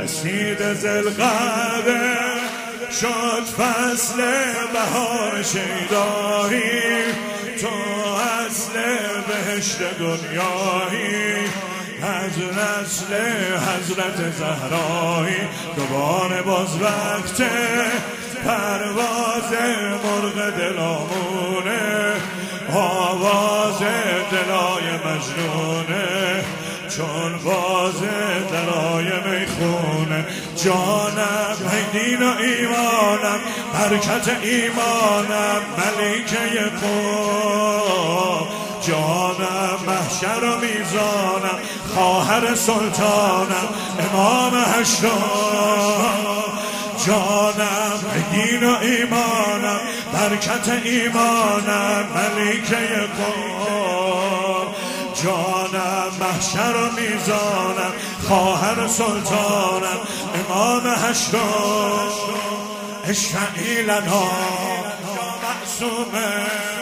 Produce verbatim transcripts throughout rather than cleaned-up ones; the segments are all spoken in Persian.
رسید ذوالقعده شد فصل بهار شیدایی، تو اصل بهشت دنیایی، از نسل حضرت زهرایی. دوباره باز وقت پرواز مرغ دلامونه، آواز دلای مجنونه، چون باز دلای میخونه. جانم ای دین و ایمانم، برکت ایمانم ملیکه قوم، جانم محشر و میزانم، خواهر سلطانم امام هشتم. جانم دین و ایمانم، برکت ایمانم ملیکه قوم، جانم محشر و میزانم، خواهر سلطانم امام هشتم. اشفعی لنا یا معصومه،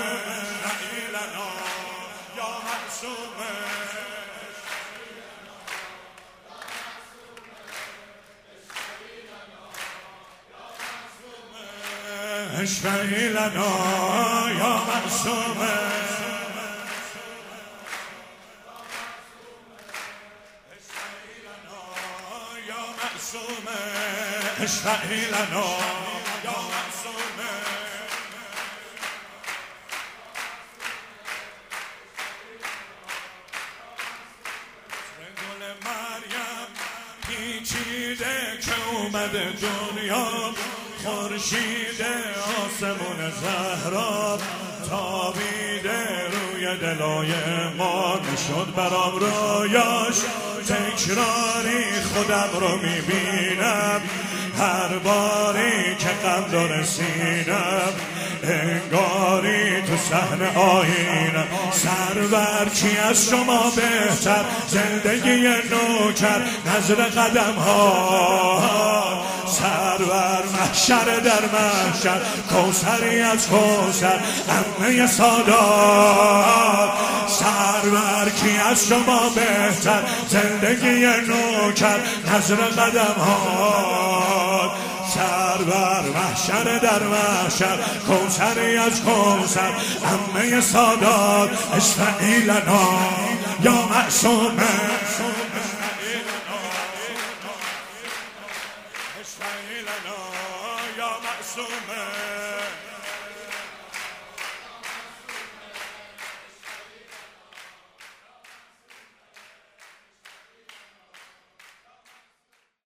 اشفعی لنا یا معصومه، اشفعی لنا یا معصومه، اشفعی لنا یا معصومه. گل مریم پیچیده که اومده دنیا، خورشید آسمون زهرا تابیده روی دلای ما، نشد برام رویاش تکراری خودم رو میبینم، هر باری که غم داره سینم انگاری تو صحن آینم. سرور کی از شما بهتر، زندگی نوکر نظر قدم ها، سرور محشر در محشر، کوثری از کوثر عمه سادات. سرور کی از شما بهتر، زندگی نوکر نظر قدم ها، سرور محشر در محشر، کوثری از کوثر عمه سادات. اشفعی لنا یا معصومه، اشفعی لنا یا معصومه.